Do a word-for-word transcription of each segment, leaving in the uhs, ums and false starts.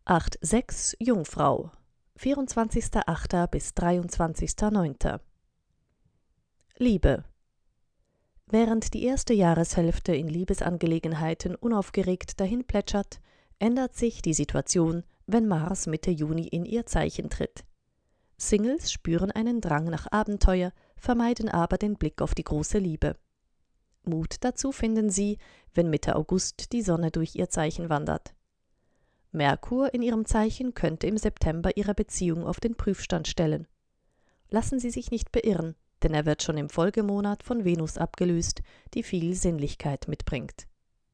acht sechs Jungfrau, vierundzwanzigster achter bis dreiundzwanzigster neunter Liebe. Während die erste Jahreshälfte in Liebesangelegenheiten unaufgeregt dahin plätschert, ändert sich die Situation, wenn Mars Mitte Juni in ihr Zeichen tritt. Singles spüren einen Drang nach Abenteuer, vermeiden aber den Blick auf die große Liebe. Mut dazu finden sie, wenn Mitte August die Sonne durch ihr Zeichen wandert. Merkur in ihrem Zeichen könnte im September ihre Beziehung auf den Prüfstand stellen. Lassen Sie sich nicht beirren, denn er wird schon im Folgemonat von Venus abgelöst, die viel Sinnlichkeit mitbringt.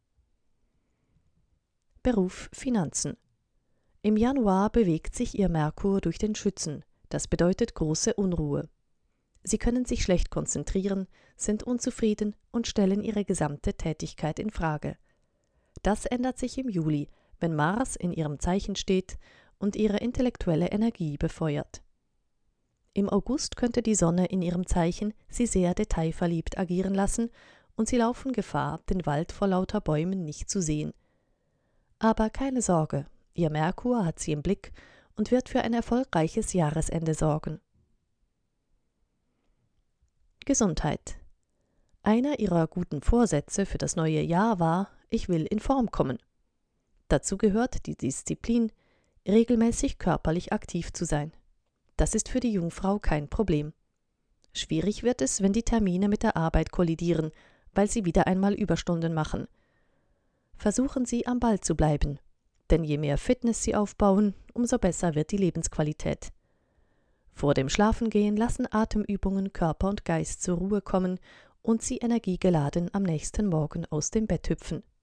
Beruf Finanzen. Im Januar bewegt sich Ihr Merkur durch den Schützen, das bedeutet große Unruhe. Sie können sich schlecht konzentrieren, sind unzufrieden und stellen Ihre gesamte Tätigkeit in Frage. Das ändert sich im Juli, wenn Mars in Ihrem Zeichen steht und Ihre intellektuelle Energie befeuert. Im August könnte die Sonne in Ihrem Zeichen Sie sehr detailverliebt agieren lassen und Sie laufen Gefahr, den Wald vor lauter Bäumen nicht zu sehen. Aber keine Sorge, Ihr Merkur hat Sie im Blick und wird für ein erfolgreiches Jahresende sorgen. Gesundheit. Einer Ihrer guten Vorsätze für das neue Jahr war, ich will in Form kommen. Dazu gehört die Disziplin, regelmäßig körperlich aktiv zu sein. Das ist für die Jungfrau kein Problem. Schwierig wird es, wenn die Termine mit der Arbeit kollidieren, weil Sie wieder einmal Überstunden machen. Versuchen Sie, am Ball zu bleiben, denn je mehr Fitness Sie aufbauen, umso besser wird die Lebensqualität. Vor dem Schlafengehen lassen Atemübungen Körper und Geist zur Ruhe kommen und Sie energiegeladen am nächsten Morgen aus dem Bett hüpfen.